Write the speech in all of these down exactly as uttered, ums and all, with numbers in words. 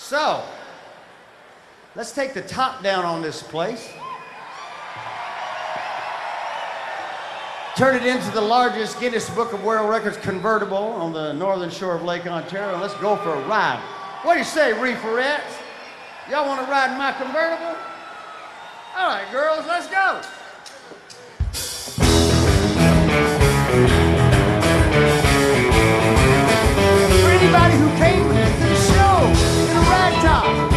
So, let's take the top down on this place. Turn it into the largest Guinness Book of World Records convertible on the northern shore of Lake Ontario. Let's go for a ride. What do you say, reeferettes? Y'all want to ride in my convertible? All right, girls, let's go. For anybody who came to the show in a ragtop.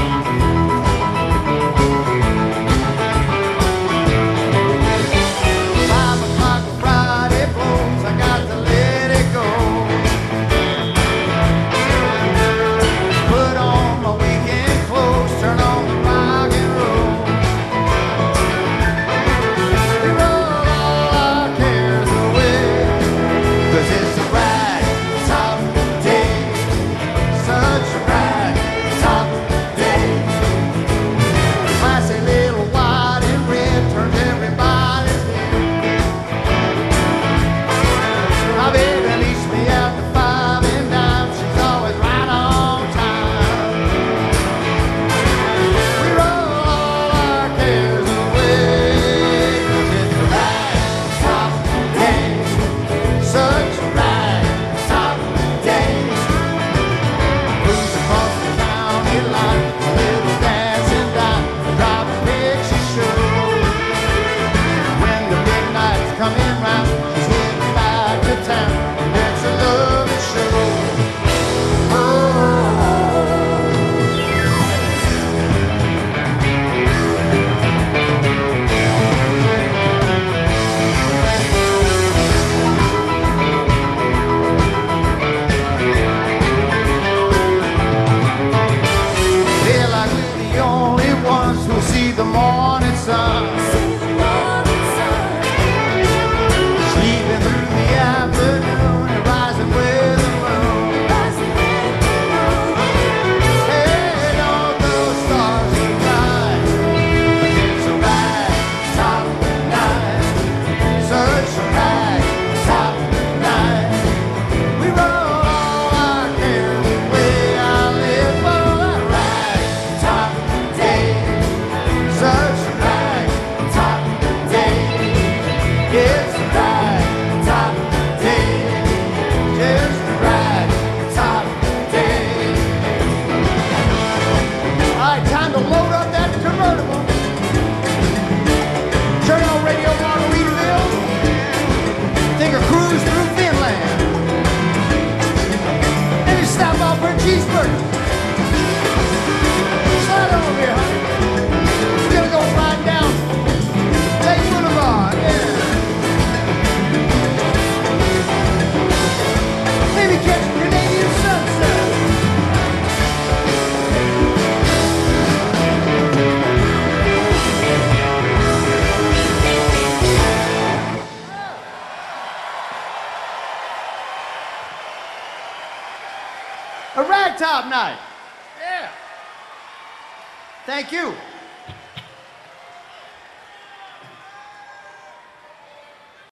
A ragtop night. Yeah. Thank you.